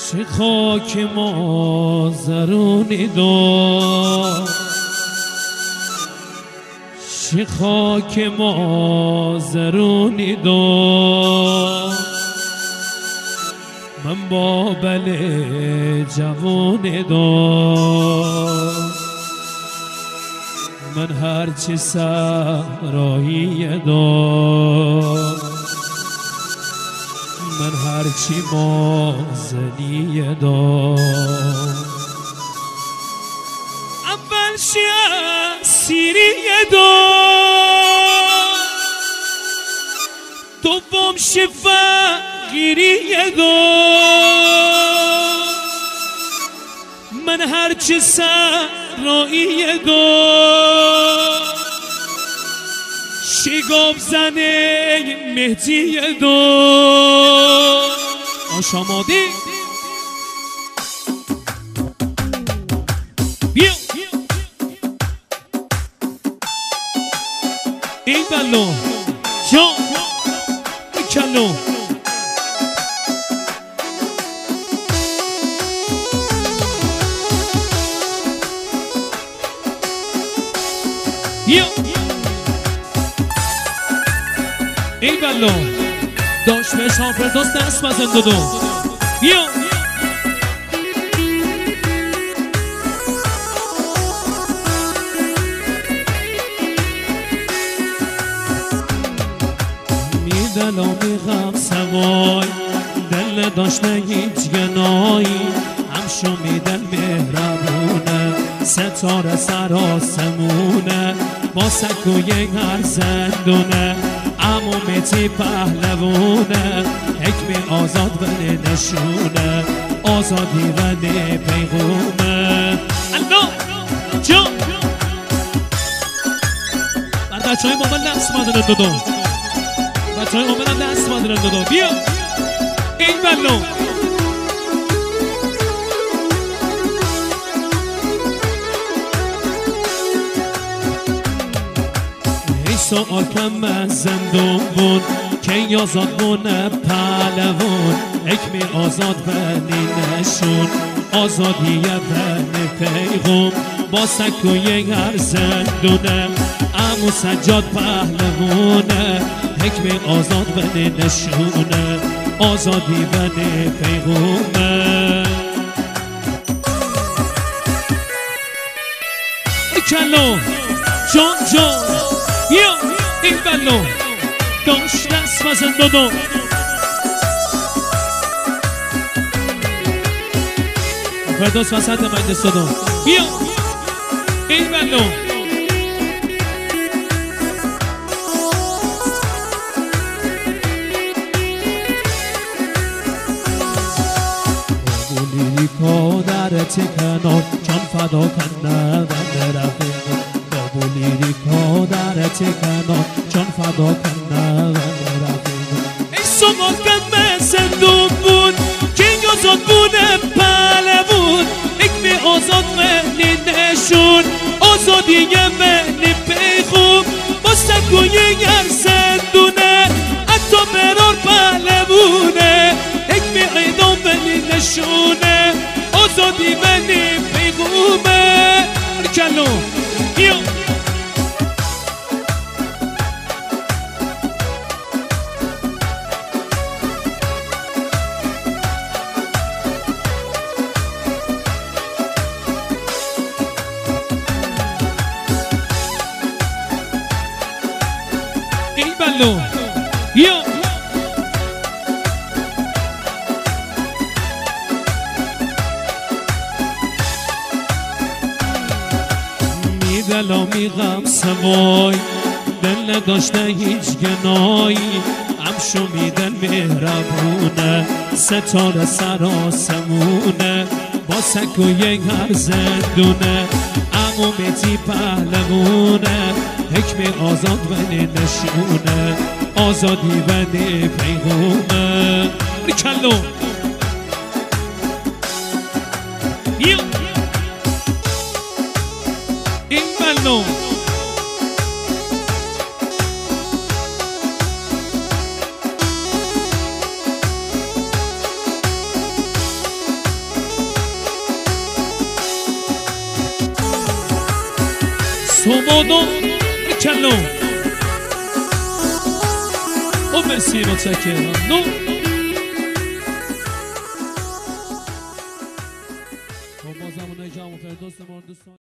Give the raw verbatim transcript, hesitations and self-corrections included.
چه خاک مازرونی داد، چه خاک مازرونی داد، من با بله جوانی داد، من هرچی سرایی داد، من هرچی مازنی داد، اول شیعه سیری داد، دوم شفقیری داد، من هرچی سرایی داد، شگاف زنه مهدی داد. آشامادی بیا این بلو جان کلو بیا ای بلو داشت به شام فرداست دست بزن دو دو بیا میدلا میغم سوای دل داشته هیچ گنایی همشو میدل مهربونه ستاره سراسمونه با سکوی هر زندونه عمومتی پهلوونه حکم آزاد ولی نشونه آزادی ولی پیغومه الله جان بر بچه های مامن دست مادرن دودو بچه های مامن دست مادرن دودو بیا این بلو سوال کم از زندون بود که آزاد بونه پهلوان حکم آزاد ولی نشون آزادی ولی پیغم با سکوی هر زندونه عمو سجاد پهلوانه حکم آزاد ولی نشونه آزادی ولی پیغمه کلو جان جان بیا این بلو داشت دست بزن دودو فرداست وسط مجلس دودو بیا این بلو بابولی که در تکنار چون فدا کنه و رفیق بولیری که در تکنار چون فدا کنه و رفیق ای شما کم زندون بود که آزاد بونه پهلوان حکم آزاد ولی نشون آزادی ولی پیغم با سکوی هر زندونه حتی برار پهلوونه حکم اعدام ولی نشونه آزادی ولی پیغمه کلو بیا این بلو بیا میدلا میغم سوای دل نداشته هیچ گنایی همشو میدل مهربونه ستاره سراسمونه با سکوی هر زندونه عمومتی پهلوونه حکم آزاد ولی نشونه آزادی ولی پیغمه کلو بیا این بلو تومونو کلو او مرسی متشکرم نو